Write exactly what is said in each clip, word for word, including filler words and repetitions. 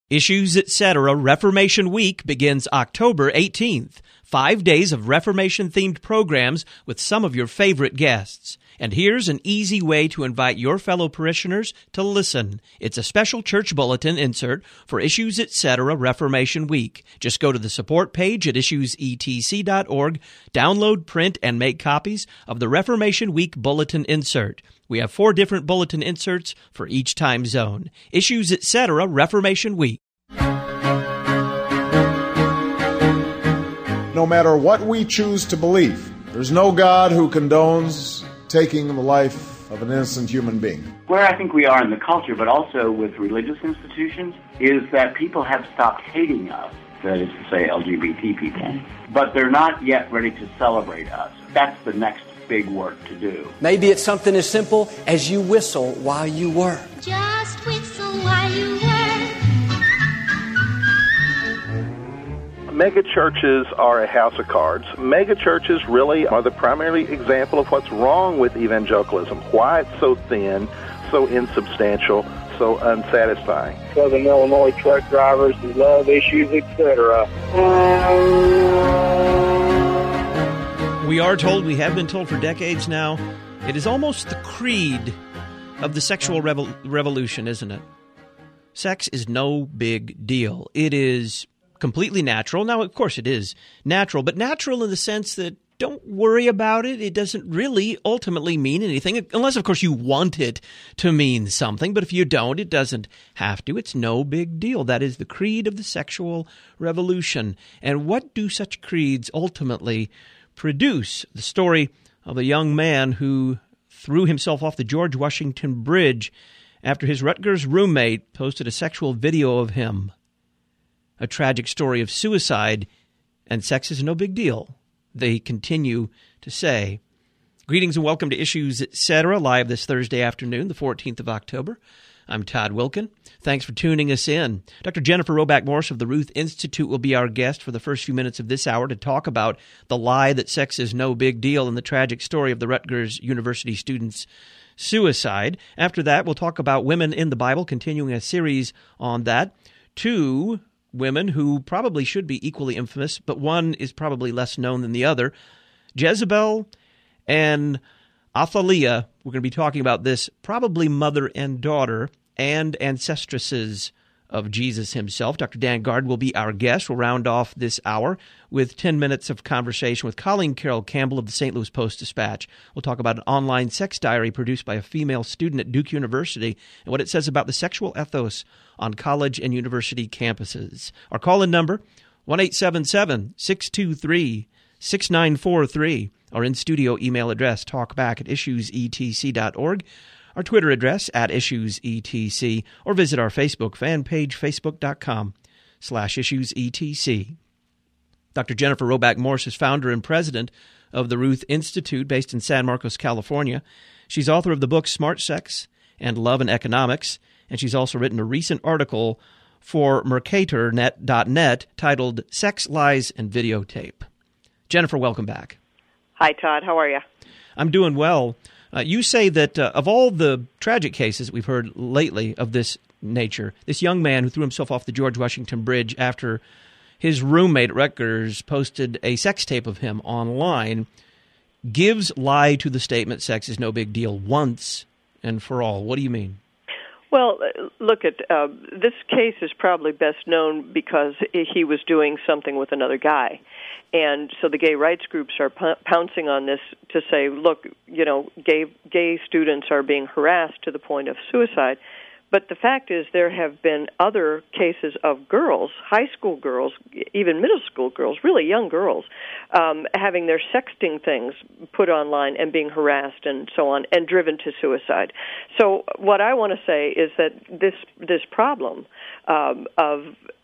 Issues, et cetera. Reformation Week begins October eighteenth. Five days of Reformation-themed programs with some of your favorite guests. And here's an easy way to invite your fellow parishioners to listen. It's a special church bulletin insert for Issues, et cetera. Reformation Week. Just go to the support page at issues e t c dot org, download, print, and make copies of the Reformation Week bulletin insert. We have four different bulletin inserts for each time zone. Issues, et cetera. Reformation Week. No matter what we choose to believe, there's no God who condones taking the life of an innocent human being. Where I think we are in the culture, but also with religious institutions, is that people have stopped hating us, that is to say L G B T people, but they're not yet ready to celebrate us. That's the next big work to do. Maybe it's something as simple as you whistle while you work. Just whistle while you work. Mega churches are a house of cards. Mega churches really are the primary example of what's wrong with evangelicalism, why it's so thin, so insubstantial, so unsatisfying. Southern Illinois truck drivers who love issues, et cetera. We are told, we have been told for decades now, it is almost the creed of the sexual revol- revolution, isn't it? Sex is no big deal. It is completely natural. Now, of course, it is natural, but natural in the sense that don't worry about it. It doesn't really ultimately mean anything, unless, of course, you want it to mean something. But if you don't, it doesn't have to. It's no big deal. That is the creed of the sexual revolution. And what do such creeds ultimately produce? The story of a young man who threw himself off the George Washington Bridge after his Rutgers roommate posted a sexual video of him. A tragic story of suicide, and sex is no big deal, they continue to say. Greetings and welcome to Issues, et cetera, live this Thursday afternoon, the fourteenth of October. I'm Todd Wilkin. Thanks for tuning us in. Doctor Jennifer Roback Morse of the Ruth Institute will be our guest for the first few minutes of this hour to talk about the lie that sex is no big deal and the tragic story of the Rutgers University student's suicide. After that, we'll talk about women in the Bible, continuing a series on that. Two women who probably should be equally infamous, but one is probably less known than the other. Jezebel and Athaliah, we're going to be talking about this, probably mother and daughter and ancestresses of Jesus himself. Doctor Dan Gard will be our guest. We'll round off this hour with ten minutes of conversation with Colleen Carroll Campbell of the Saint Louis Post-Dispatch. We'll talk about an online sex diary produced by a female student at Duke University and what it says about the sexual ethos on college and university campuses. Our call-in number, one eight seven seven, six two three, six nine four three. Our in-studio email address, talkback at issues e t c dot org. Our Twitter address, at issuesetc, or visit our Facebook fan page, facebook.com slash issuesetc. Doctor Jennifer Roback Morse is founder and president of the Ruth Institute, based in San Marcos, California. She's author of the book Smart Sex and Love and Economics, and she's also written a recent article for Mercator dot net titled Sex, Lies, and Videotape. Jennifer, welcome back. Hi, Todd. How are you? I'm doing well. Uh, you say that uh, of all the tragic cases we've heard lately of this nature, this young man who threw himself off the George Washington Bridge after his roommate at Rutgers posted a sex tape of him online gives lie to the statement sex is no big deal once and for all. What do you mean? Well, look, at uh, this case is probably best known because he was doing something with another guy. And so the gay rights groups are pouncing on this to say, look, you know, gay gay students are being harassed to the point of suicide. But the fact is there have been other cases of girls, high school girls, even middle school girls, really young girls, um, having their sexting things put online and being harassed and so on and driven to suicide. So what I want to say is that this this problem um, of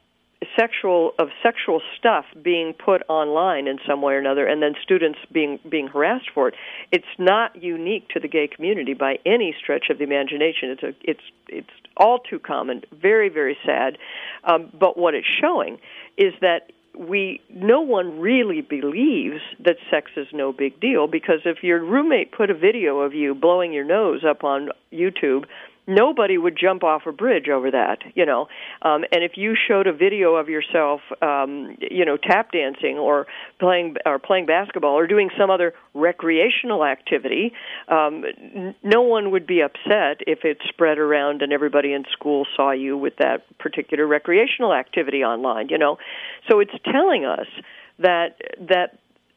sexual of sexual stuff being put online in some way or another, and then students being being harassed for it. It's not unique to the gay community by any stretch of the imagination. It's a, it's it's all too common, very very sad. Um, but what it's showing is that we no one really believes that sex is no big deal, because if your roommate put a video of you blowing your nose up on YouTube nobody would jump off a bridge over that, you know. Um, and if you showed a video of yourself, um, you know, tap dancing or playing or playing basketball or doing some other recreational activity, um, n- no one would be upset if it spread around and everybody in school saw you with that particular recreational activity online, you know. So it's telling us that that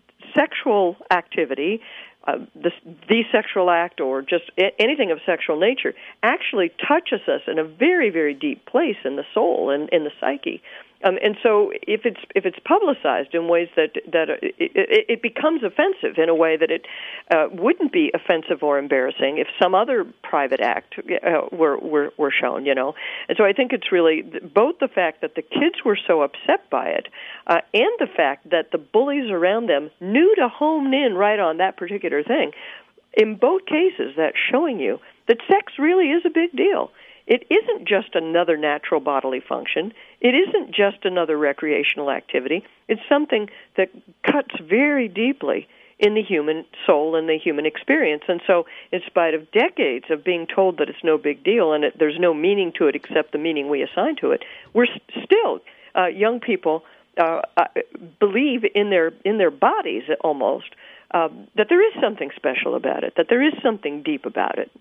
sexual activity, uh, the, the sexual act or just anything of sexual nature, actually touches us in a very, very deep place in the soul and in the psyche. Um, and so, if it's if it's publicized in ways that that it, it, it becomes offensive in a way that it uh, wouldn't be offensive or embarrassing if some other private act uh, were, were were shown, you know. And so, I think it's really both the fact that the kids were so upset by it, uh, and the fact that the bullies around them knew to hone in right on that particular thing. In both cases, that's showing you that sex really is a big deal. It isn't just another natural bodily function. It isn't just another recreational activity. It's something that cuts very deeply in the human soul and the human experience. And so, in spite of decades of being told that it's no big deal and it, there's no meaning to it except the meaning we assign to it, we're still, uh, young people uh, uh, believe in their in their bodies almost uh, that there is something special about it, that there is something deep about it.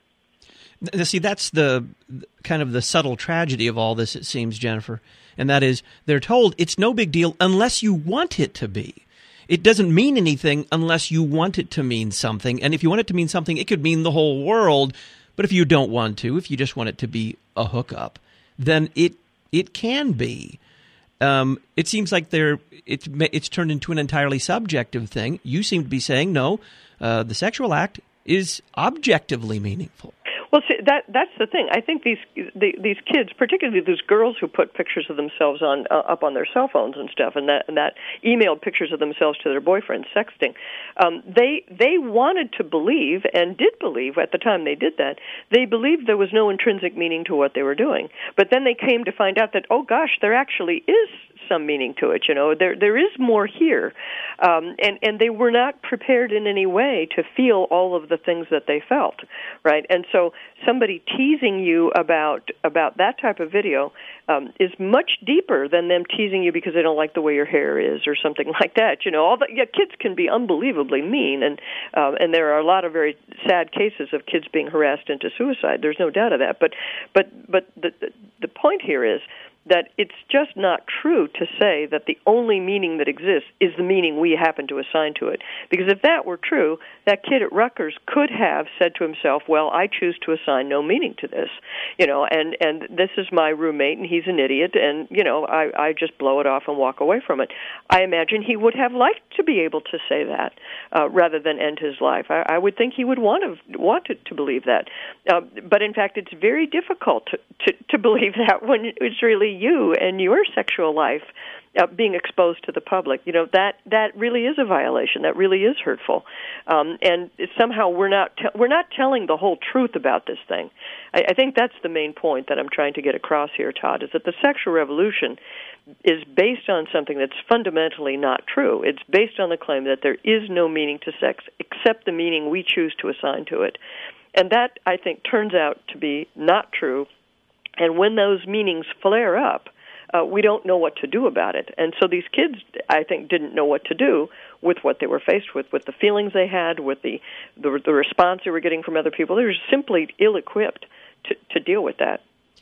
See, that's the kind of the subtle tragedy of all this, it seems, Jennifer, and that is they're told it's no big deal unless you want it to be. It doesn't mean anything unless you want it to mean something, and if you want it to mean something, it could mean the whole world, but if you don't want to, if you just want it to be a hookup, then it it can be. Um, it seems like they're it's, it's turned into an entirely subjective thing. You seem to be saying, no, uh, the sexual act is objectively meaningful. Well, see, that that's the thing. I think these the, these kids, particularly these girls who put pictures of themselves on uh, up on their cell phones and stuff, and that and that emailed pictures of themselves to their boyfriends, sexting. Um, they they wanted to believe and did believe at the time they did that. They believed there was no intrinsic meaning to what they were doing. But then they came to find out that, oh gosh, there actually is some meaning to it. You know, there there is more here, um, and and they were not prepared in any way to feel all of the things that they felt, right? And so somebody teasing you about about that type of video um, is much deeper than them teasing you because they don't like the way your hair is or something like that. You know, all the yeah, kids can be unbelievably mean, and um, and there are a lot of very sad cases of kids being harassed into suicide. There's no doubt of that. But but but the the, the point here is that it's just not true to say that the only meaning that exists is the meaning we happen to assign to it. Because if that were true, that kid at Rutgers could have said to himself, well, I choose to assign no meaning to this, you know, and, and this is my roommate, and he's an idiot, and, you know, I, I just blow it off and walk away from it. I imagine he would have liked to be able to say that uh, rather than end his life. I, I would think he would want to, wanted to believe that. Uh, but, in fact, it's very difficult to, to, to believe that when it's really you and your sexual life uh, being exposed to the public. You know, that that really is a violation. That really is hurtful. Um, and somehow we're not te- we're not telling the whole truth about this thing. I, I think that's the main point that I'm trying to get across here, Todd, is that the sexual revolution is based on something that's fundamentally not true. It's based on the claim that there is no meaning to sex except the meaning we choose to assign to it. And that, I think, turns out to be not true. And when those meanings flare up, Uh, we don't know what to do about it. And so these kids, I think, didn't know what to do with what they were faced with, with the feelings they had, with the, the, the response they were getting from other people. They were simply ill-equipped to, to deal with that.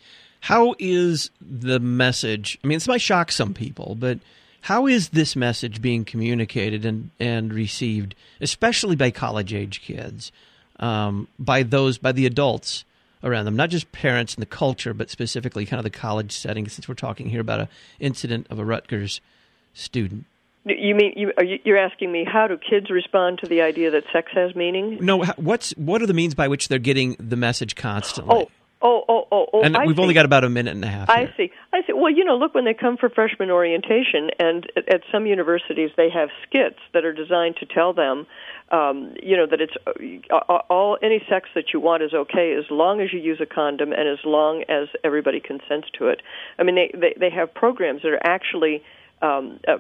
How is the message, I mean, this might shock some people, but how is this message being communicated and, and received, especially by college-age kids, um, by those, by the adults around them, not just parents and the culture, but specifically kind of the college setting, since we're talking here about an incident of a Rutgers student? You mean you, are you, you're asking me how do kids respond to the idea that sex has meaning? No, what's what are the means by which they're getting the message constantly? Oh. Oh, oh, oh, oh! And I we've see. only got about a minute and a half. I here. see. I see. Well, you know, look, when they come for freshman orientation, and at, at some universities they have skits that are designed to tell them, um, you know, that it's uh, all any sex that you want is okay as long as you use a condom and as long as everybody consents to it. I mean, they they, they have programs that are actually um, uh,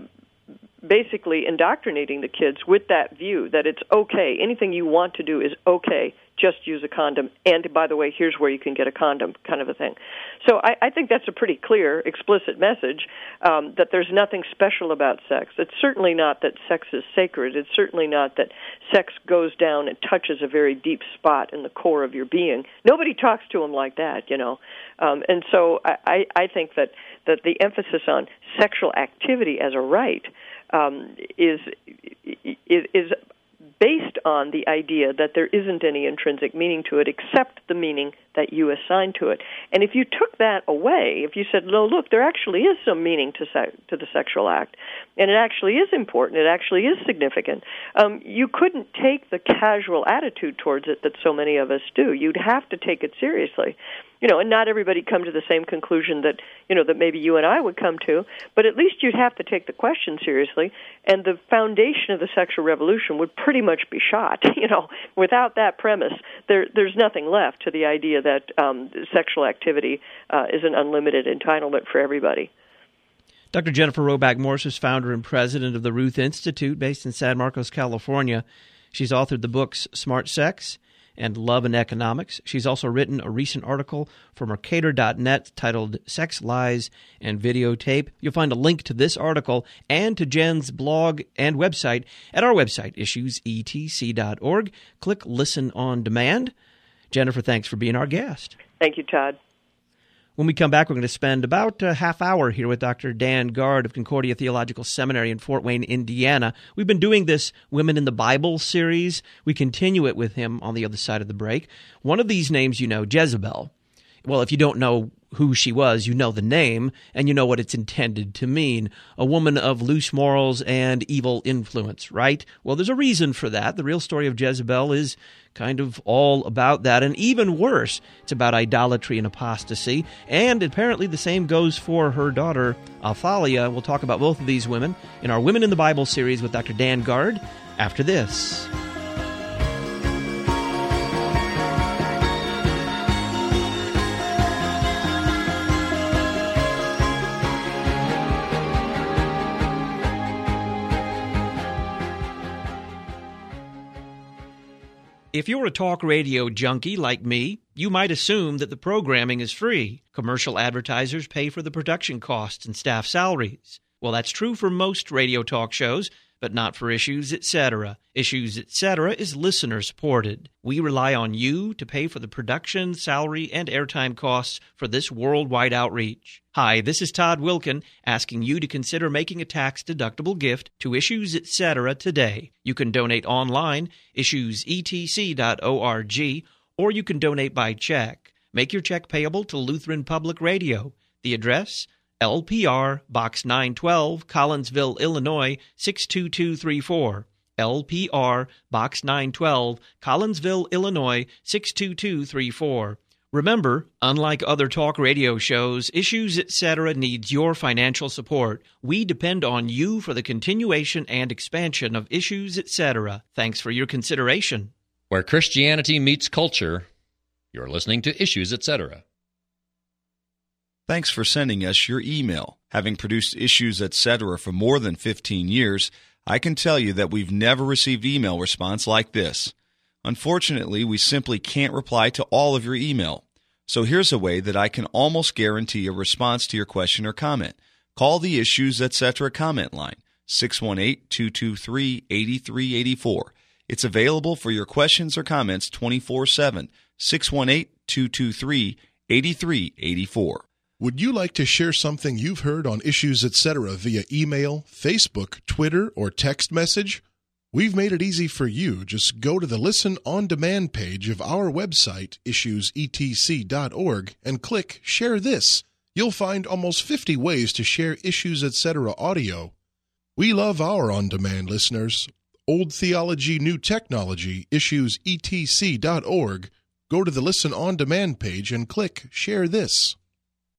basically indoctrinating the kids with that view that it's okay. Anything you want to do is okay. just use a condom, and by the way, here's where you can get a condom, kind of a thing. So I, I think that's a pretty clear, explicit message um, that there's nothing special about sex. It's certainly not that sex is sacred. It's certainly not that sex goes down and touches a very deep spot in the core of your being. Nobody talks to them like that, you know. Um, and so I, I think that, that the emphasis on sexual activity as a right um, is is, is based on the idea that there isn't any intrinsic meaning to it except the meaning that you assign to it. And if you took that away, if you said, no, look, there actually is some meaning to se- to the sexual act, and it actually is important, it actually is significant, um, you couldn't take the casual attitude towards it that so many of us do. You'd have to take it seriously. You know, and not everybody come to the same conclusion that, you know, that maybe you and I would come to, but at least you'd have to take the question seriously, and the foundation of the sexual revolution would pretty much be shot. You know, without that premise, there, there's nothing left to the idea that um, sexual activity uh, is an unlimited entitlement for everybody. Doctor Jennifer Roback Morse is founder and president of the Ruth Institute, based in San Marcos, California. She's authored the books Smart Sex and Love and Economics. She's also written a recent article for Mercator dot net titled Sex, Lies, and Videotape. You'll find a link to this article and to Jen's blog and website at our website, issues e t c dot org. Click Listen on Demand. Jennifer, thanks for being our guest. Thank you, Todd. When we come back, we're going to spend about a half hour here with Doctor Dan Guard of Concordia Theological Seminary in Fort Wayne, Indiana. We've been doing this Women in the Bible series. We continue it with him on the other side of the break. One of these names you know, Jezebel. Well, if you don't know who she was, you know the name, and you know what it's intended to mean. A woman of loose morals and evil influence, right? Well, there's a reason for that. The real story of Jezebel is kind of all about that, and even worse, it's about idolatry and apostasy, and apparently the same goes for her daughter, Athaliah. We'll talk about both of these women in our Women in the Bible series with Doctor Dan Guard after this. If you're a talk radio junkie like me, you might assume that the programming is free. Commercial advertisers pay for the production costs and staff salaries. Well, that's true for most radio talk shows, but not for Issues, et cetera. Issues, et cetera is listener-supported. We rely on you to pay for the production, salary, and airtime costs for this worldwide outreach. Hi, this is Todd Wilkin, asking you to consider making a tax-deductible gift to Issues, et cetera today. You can donate online, issues e t c dot org, or you can donate by check. Make your check payable to Lutheran Public Radio. The address, L P R, Box nine twelve, Collinsville, Illinois, six two two three four. L P R, Box nine twelve, Collinsville, Illinois, six two two three four. Remember, unlike other talk radio shows, Issues, et cetera needs your financial support. We depend on you for the continuation and expansion of Issues, et cetera. Thanks for your consideration. Where Christianity meets culture, you're listening to Issues, et cetera. Thanks for sending us your email. Having produced Issues, et cetera for more than fifteen years, I can tell you that we've never received email response like this. Unfortunately, we simply can't reply to all of your email. So here's a way that I can almost guarantee a response to your question or comment. Call the Issues, et cetera comment line, six one eight, two two three, eight three eight four. It's available for your questions or comments twenty-four seven, six one eight, two two three, eight three eight four. Would you like to share something you've heard on Issues, et cetera via email, Facebook, Twitter, or text message? We've made it easy for you. Just go to the Listen on Demand page of our website, issues e t c dot org, and click Share This. You'll find almost fifty ways to share Issues, et cetera audio. We love our on-demand listeners. Old theology, new technology, issues e t c dot org. Go to the Listen on Demand page and click Share This.